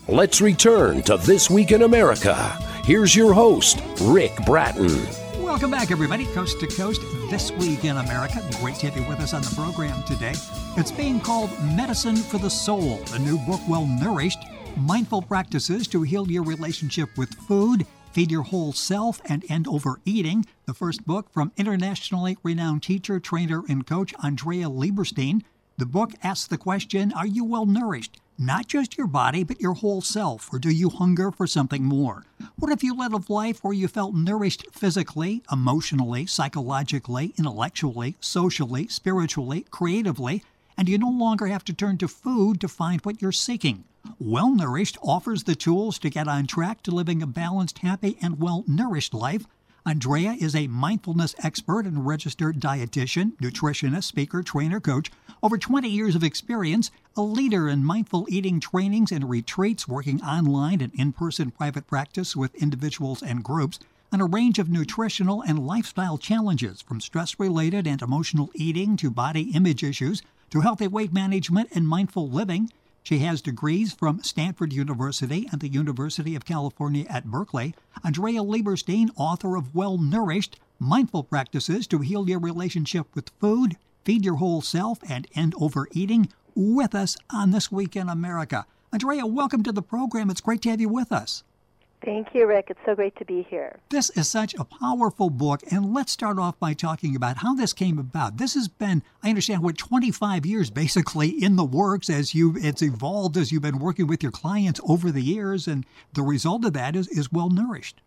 Let's return to This Week in America. Here's your host, Rick Bratton. Welcome back, everybody, coast to coast, This Week in America. Great to have you with us on the program today. It's being called Medicine for the Soul, the new book, Well Nourished, Mindful Practices to Heal Your Relationship with Food, Feed Your Whole Self, and End Overeating. The first book from internationally renowned teacher, trainer, and coach Andrea Lieberstein. The book asks the question, are you well nourished? Not just your body, but your whole self, or do you hunger for something more? What if you led a life where you felt nourished physically, emotionally, psychologically, intellectually, socially, spiritually, creatively, and you no longer have to turn to food to find what you're seeking? Well Nourished offers the tools to get on track to living a balanced, happy, and well-nourished life. Andrea is a mindfulness expert and registered dietitian, nutritionist, speaker, trainer, coach, over 20 years of experience, a leader in mindful eating trainings and retreats, working online and in-person private practice with individuals and groups, on a range of nutritional and lifestyle challenges, from stress-related and emotional eating to body image issues to healthy weight management and mindful living. She has degrees from Stanford University and the University of California at Berkeley. Andrea Lieberstein, author of Well Nourished, Mindful Practices to Heal Your Relationship with Food, Feed Your Whole Self, and End Overeating, with us on This Week in America. Andrea, welcome to the program. It's great to have you with us. Thank you, Rick. It's so great to be here. This is such a powerful book, and let's start off by talking about how this came about. This has been, I understand, 25 years basically in the works it's evolved as you've been working with your clients over the years, and the result of that is Well Nourished.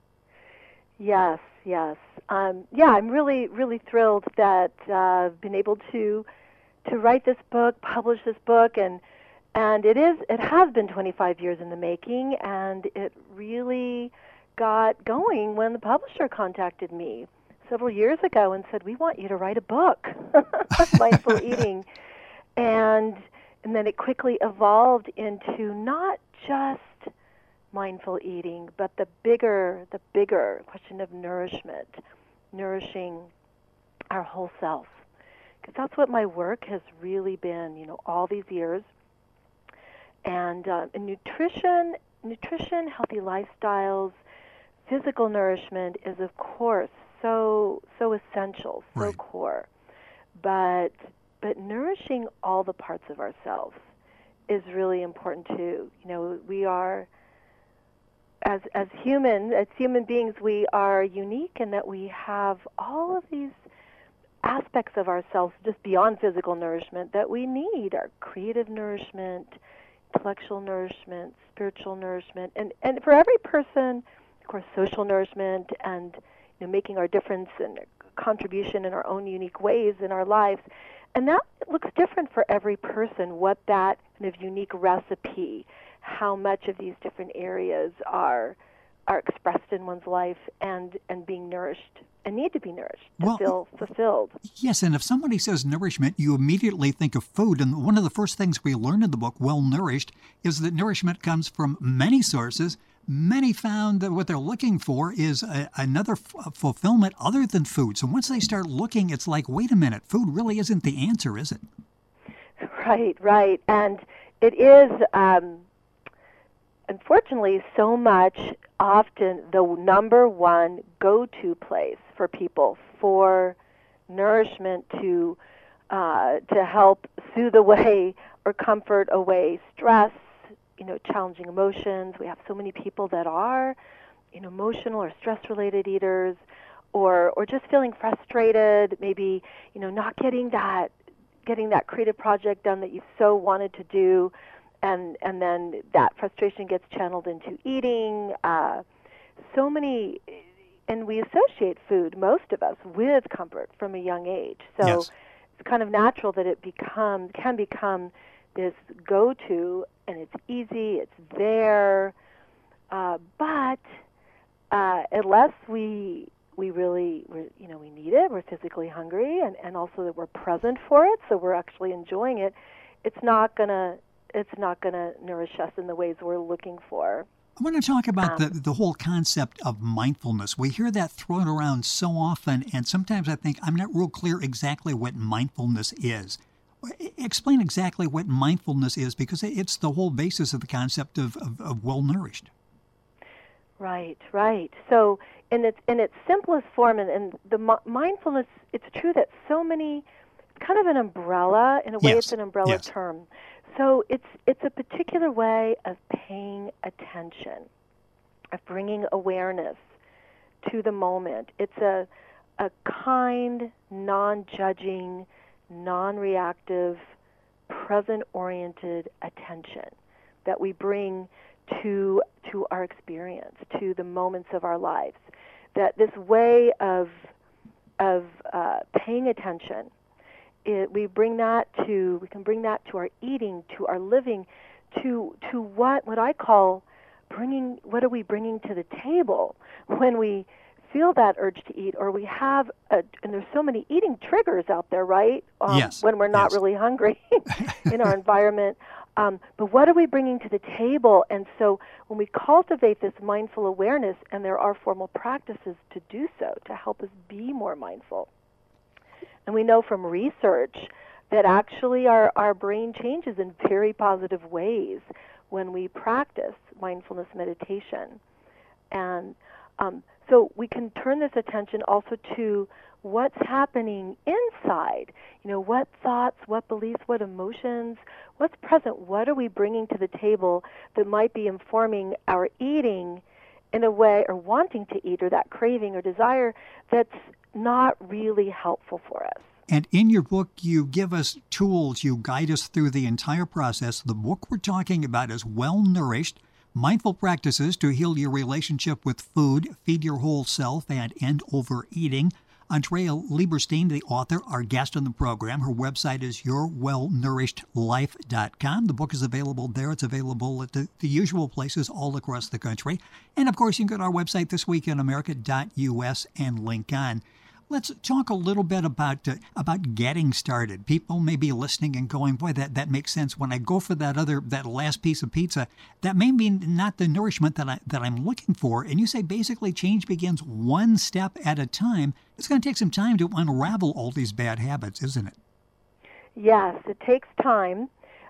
Yes. I'm really, really thrilled that I've been able to write this book, publish this book, and it has been 25 years in the making, and it really got going when the publisher contacted me several years ago and said, we want you to write a book on mindful eating. And then it quickly evolved into not just mindful eating, but the bigger question of nourishment, nourishing our whole self. Because that's what my work has really been, all these years. And nutrition, healthy lifestyles, physical nourishment is, of course, so essential, so right. Core. But nourishing all the parts of ourselves is really important too. We are, as human beings, we are unique in that we have all of these aspects of ourselves just beyond physical nourishment that we need: our creative nourishment, intellectual nourishment, spiritual nourishment, and for every person, of course, social nourishment, and making our difference and contribution in our own unique ways in our lives. And that looks different for every person, what that kind of unique recipe, how much of these different areas are expressed in one's life and being nourished and need to be nourished to feel fulfilled. Yes, and if somebody says nourishment, you immediately think of food. And one of the first things we learn in the book, Well Nourished, is that nourishment comes from many sources. Many found that what they're looking for is another fulfillment other than food. So once they start looking, it's like, wait a minute, food really isn't the answer, is it? Right. And it is, unfortunately, so much often the number one go-to place for people for nourishment to help soothe away or comfort away stress, challenging emotions. We have so many people that are, emotional or stress-related eaters, or just feeling frustrated, maybe, not getting that creative project done that you so wanted to do, and then that frustration gets channeled into eating. So many, and we associate food, most of us, with comfort from a young age. So yes. It's kind of natural that it can become this go-to, and it's easy, it's there, but unless we really, we need it, we're physically hungry, and also that we're present for it, so we're actually enjoying it, it's not gonna nourish us in the ways we're looking for. I want to talk about the whole concept of mindfulness. We hear that thrown around so often, and sometimes I think I'm not real clear exactly what mindfulness is. Explain exactly what mindfulness is, because it's the whole basis of the concept of well-nourished. Right, right. So in its simplest form, and the mindfulness, it's true that so many, kind of an umbrella, in a way it's an umbrella term. So it's a particular way of paying attention, of bringing awareness to the moment. It's a kind, non-judging, non-reactive, present-oriented attention that we bring to our experience, to the moments of our lives. That this way of paying attention, we can bring that to our eating, to our living, to what I call what are we bringing to the table when we feel that urge to eat, or we have and there's so many eating triggers out there, right? When we're not really hungry in our environment. But what are we bringing to the table? And so when we cultivate this mindful awareness, and there are formal practices to do so, to help us be more mindful. And we know from research that actually our brain changes in very positive ways when we practice mindfulness meditation. And so we can turn this attention also to what's happening inside. What thoughts, what beliefs, what emotions, what's present, what are we bringing to the table that might be informing our eating in a way, or wanting to eat, or that craving or desire that's not really helpful for us. And in your book, you give us tools, you guide us through the entire process. The book we're talking about is Well Nourished: Mindful Practices to Heal Your Relationship with Food, Feed Your Whole Self, and End Overeating. Andrea Lieberstein, the author, our guest on the program. Her website is yourwellnourished.life.com. The book is available there. It's available at the usual places all across the country. And, of course, you can go to our website, thisweekinamerica.us, and link on. Let's talk a little bit about getting started. People may be listening and going, boy, that makes sense. When I go for that last piece of pizza, that may be not the nourishment that I'm looking for. And you say basically change begins one step at a time. It's going to take some time to unravel all these bad habits, isn't it? Yes, it takes time.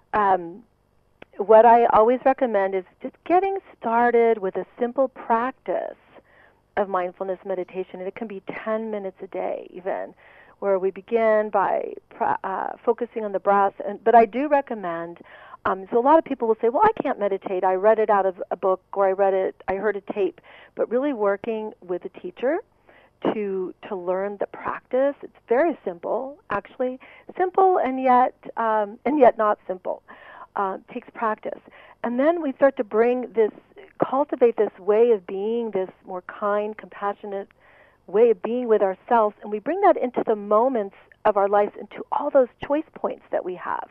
What I always recommend is just getting started with a simple practice of mindfulness meditation, and it can be 10 minutes a day even, where we begin by focusing on the breath. But I do recommend, so a lot of people will say, well, I can't meditate. I read it out of a book, or I heard a tape. But really working with a teacher to learn the practice. It's very simple, actually. Simple and yet not simple. It takes practice. And then we start to cultivate this way of being, this more kind, compassionate way of being with ourselves, and we bring that into the moments of our lives, into all those choice points that we have.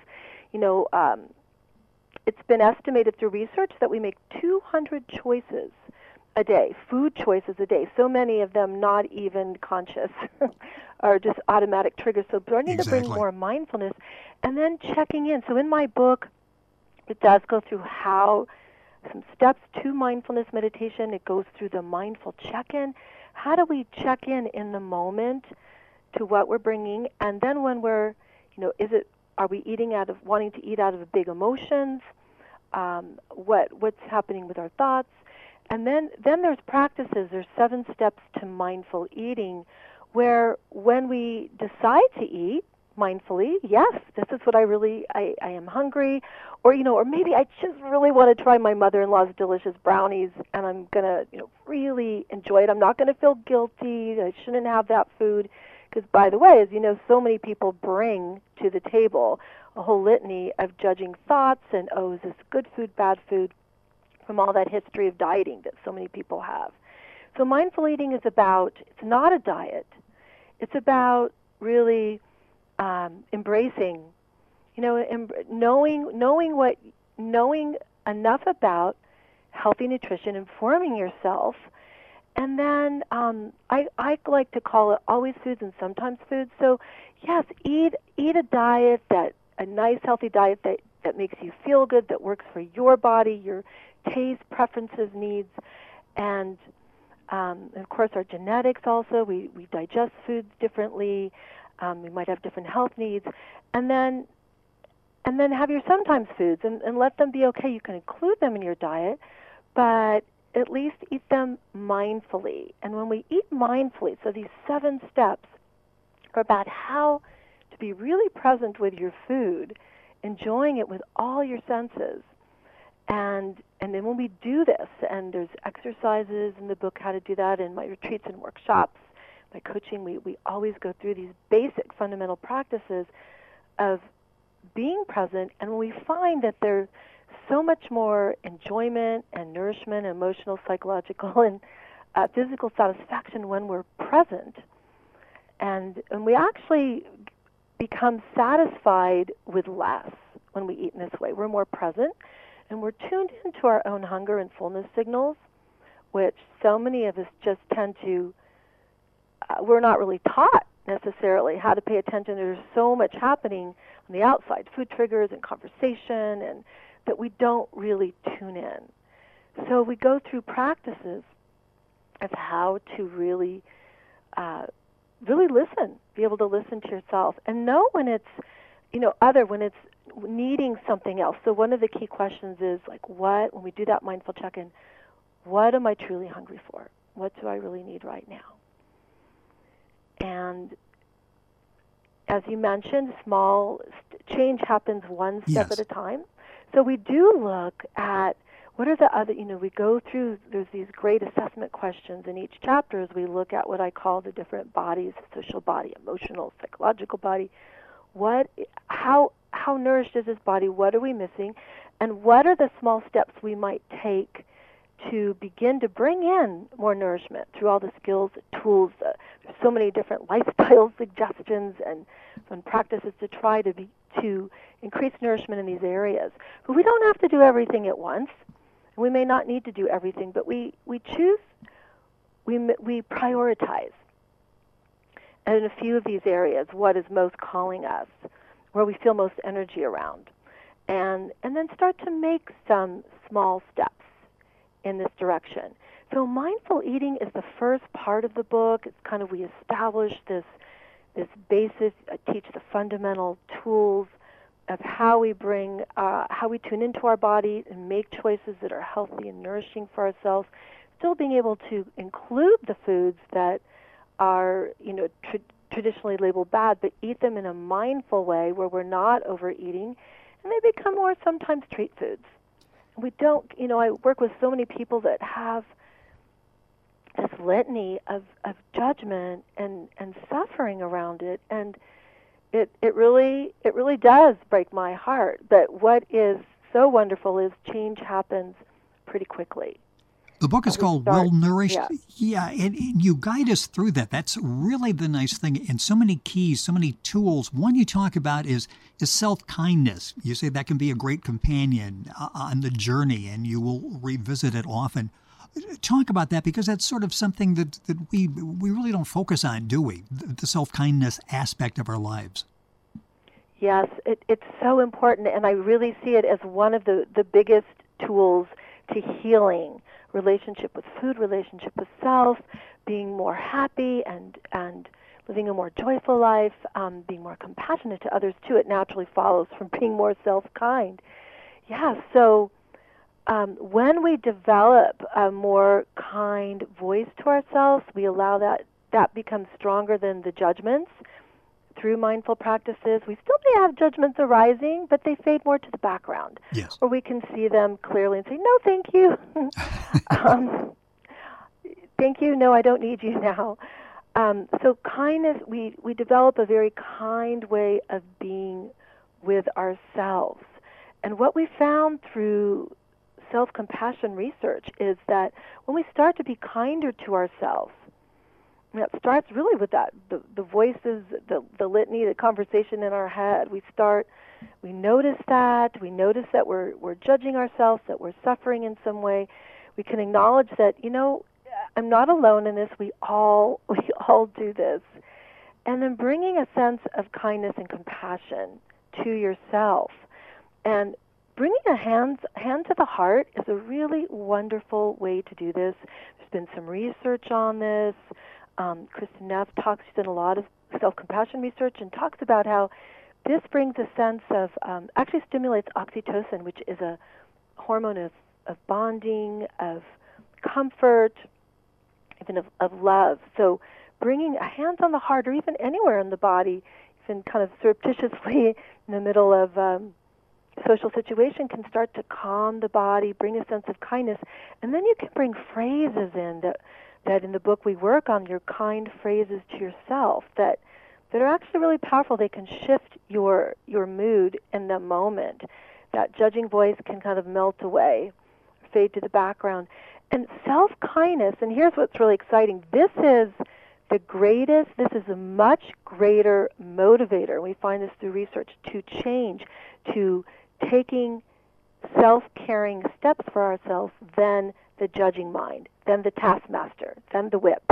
It's been estimated through research that we make 200 choices a day, food choices a day, so many of them not even conscious, or just automatic triggers. So learning to bring more mindfulness, and then checking in. So in my book, it does go through some steps to mindfulness meditation. It goes through the mindful check-in. How do we check in the moment to what we're bringing? And then when we're, are we wanting to eat out of big emotions? What's happening with our thoughts? And then there's practices. There's 7 steps to mindful eating, where when we decide to eat mindfully, yes, this is what I am hungry, or maybe I just really want to try my mother-in-law's delicious brownies, and I'm going to really enjoy it. I'm not going to feel guilty. I shouldn't have that food, because by the way, as you know, so many people bring to the table a whole litany of judging thoughts and, is this good food, bad food, from all that history of dieting that so many people have. So mindful eating is it's not a diet. It's about really embracing, knowing enough about healthy nutrition, informing yourself, and then I like to call it always foods and sometimes foods. So yes, eat a nice healthy diet that makes you feel good, that works for your body, your taste, preferences, needs, and of course our genetics also. We digest foods differently. We might have different health needs. And then And then have your sometimes foods and let them be okay. You can include them in your diet, but at least eat them mindfully. And when we eat mindfully, so these 7 steps are about how to be really present with your food, enjoying it with all your senses. And then when we do this, and there's exercises in the book how to do that, in my retreats and workshops, my coaching, we always go through these basic fundamental practices of being present, and when we find that there's so much more enjoyment and nourishment, emotional, psychological, and physical satisfaction when we're present, and we actually become satisfied with less when we eat in this way. We're more present, and we're tuned into our own hunger and fullness signals, which so many of us just tend to, we're not really taught necessarily how to pay attention. There's so much happening on the outside, food triggers and conversation, and that we don't really tune in. So we go through practices of how to really listen, be able to listen to yourself, and know when it's, when it's needing something else. So one of the key questions is, like, when we do that mindful check-in, what am I truly hungry for? What do I really need right now? And as you mentioned, small change happens one step at a time. So we do look at what are the other, we go through, there's these great assessment questions in each chapter as we look at what I call the different bodies, social body, emotional, psychological body. How nourished is this body? What are we missing? And what are the small steps we might take to begin to bring in more nourishment through all the skills, tools? There's so many different lifestyle suggestions and practices to try to increase nourishment in these areas. But we don't have to do everything at once. We may not need to do everything, but we choose, we prioritize. And in a few of these areas, what is most calling us, where we feel most energy around, and then start to make some small steps in this direction. So mindful eating is the first part of the book. It's kind of, we establish this basis, teach the fundamental tools of how we how we tune into our body and make choices that are healthy and nourishing for ourselves, still being able to include the foods that are, traditionally labeled bad, but eat them in a mindful way where we're not overeating, and they become more sometimes treat foods. We don't, I work with so many people that have this litany of judgment and suffering around it, and it really does break my heart. But what is so wonderful is change happens pretty quickly. The book is called Well Nourished. Yeah, and you guide us through that. That's really the nice thing. And so many keys, so many tools. One you talk about is self-kindness. You say that can be a great companion on the journey, and you will revisit it often. Talk about that, because that's sort of something that we really don't focus on, do we? The self-kindness aspect of our lives. Yes, it's so important, and I really see it as one of the biggest tools to healing. Relationship with food, relationship with self, being more happy and living a more joyful life, being more compassionate to others too. It naturally follows from being more self-kind. Yeah, so when we develop a more kind voice to ourselves, we allow that becomes stronger than the judgments through mindful practices. We still may have judgments arising, but they fade more to the background. Yes. Or we can see them clearly and say, no, thank you. Thank you. No, I don't need you now. So kindness, we develop a very kind way of being with ourselves. And what we found through self-compassion research is that when we start to be kinder to ourselves, it starts really with that, the voices, the litany, the conversation in our head. We notice that we're judging ourselves, that we're suffering in some way. We can acknowledge that, I'm not alone in this. We all do this. And then bringing a sense of kindness and compassion to yourself. And bringing a hand to the heart is a really wonderful way to do this. There's been some research on this. Kristen Neff she's done a lot of self-compassion research and talks about how this brings a sense of, actually stimulates oxytocin, which is a hormone of bonding, of comfort, even of love. So bringing a hand on the heart, or even anywhere in the body, even kind of surreptitiously in the middle of social situation, can start to calm the body, bring a sense of kindness. And then you can bring phrases in that in the book we work on, your kind phrases to yourself that are actually really powerful. They can shift your mood in the moment. That judging voice can kind of melt away, fade to the background. And self-kindness, and here's what's really exciting, this is a much greater motivator. We find this through research, to change, to taking self-caring steps for ourselves than the judging mind, than the taskmaster, than the whip.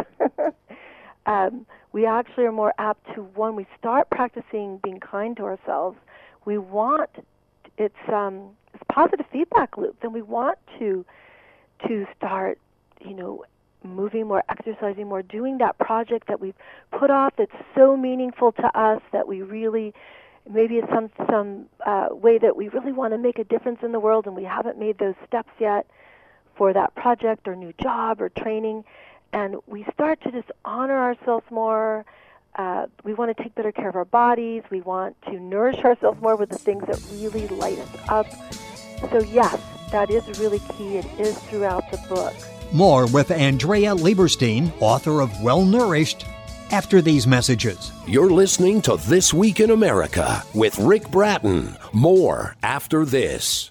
We actually are more apt to, when we start practicing being kind to ourselves, we want, it's positive feedback loop, then we want to start, moving more, exercising more, doing that project that we've put off that's so meaningful to us, that we really, maybe it's some way that we really want to make a difference in the world and we haven't made those steps yet for that project or new job or training, and we start to just honor ourselves more. We want to take better care of our bodies. We want to nourish ourselves more with the things that really light us up. So yes, that is really key. It is throughout the book. More with Andrea Lieberstein, author of Well Nourished, after these messages. You're listening to This Week in America with Rick Bratton. More after this.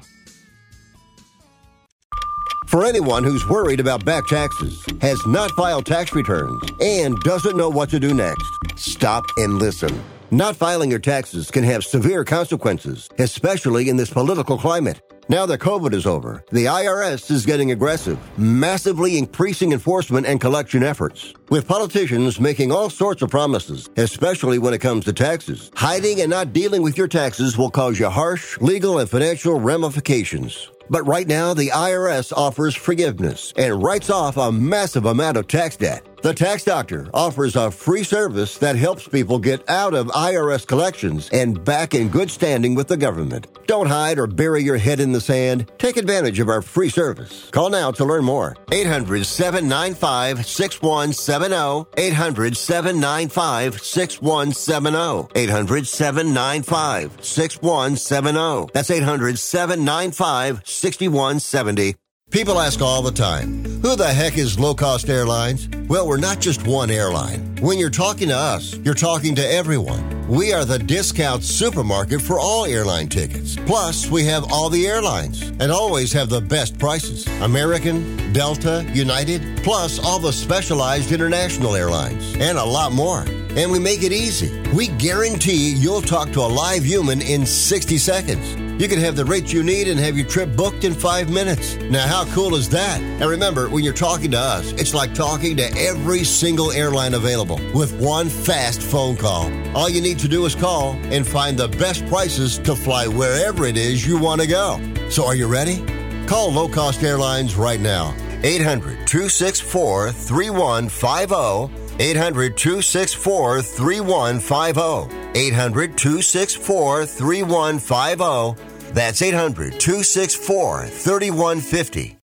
For anyone who's worried about back taxes, has not filed tax returns, and doesn't know what to do next, stop and listen. Not filing your taxes can have severe consequences, especially in this political climate. Now that COVID is over, the IRS is getting aggressive, massively increasing enforcement and collection efforts, with politicians making all sorts of promises, especially when it comes to taxes. Hiding and not dealing with your taxes will cause you harsh legal and financial ramifications. But right now, the IRS offers forgiveness and writes off a massive amount of tax debt. The Tax Doctor offers a free service that helps people get out of IRS collections and back in good standing with the government. Don't hide or bury your head in the sand. Take advantage of our free service. Call now to learn more. 800-795-6170. 800-795-6170. 800-795-6170. That's 800-795-6170. People ask all the time, who the heck is Low Cost Airlines? Well, we're not just one airline. When you're talking to us, you're talking to everyone. We are the discount supermarket for all airline tickets. Plus, we have all the airlines and always have the best prices. American, Delta, United, plus all the specialized international airlines and a lot more. And we make it easy. We guarantee you'll talk to a live human in 60 seconds. You can have the rates you need and have your trip booked in 5 minutes. Now, how cool is that? And remember, when you're talking to us, it's like talking to every single airline available with one fast phone call. All you need to do is call and find the best prices to fly wherever it is you want to go. So are you ready? Call Low Cost Airlines right now. 800-264-3150. 800-264-3150. 800-264-3150. That's 800-264-3150.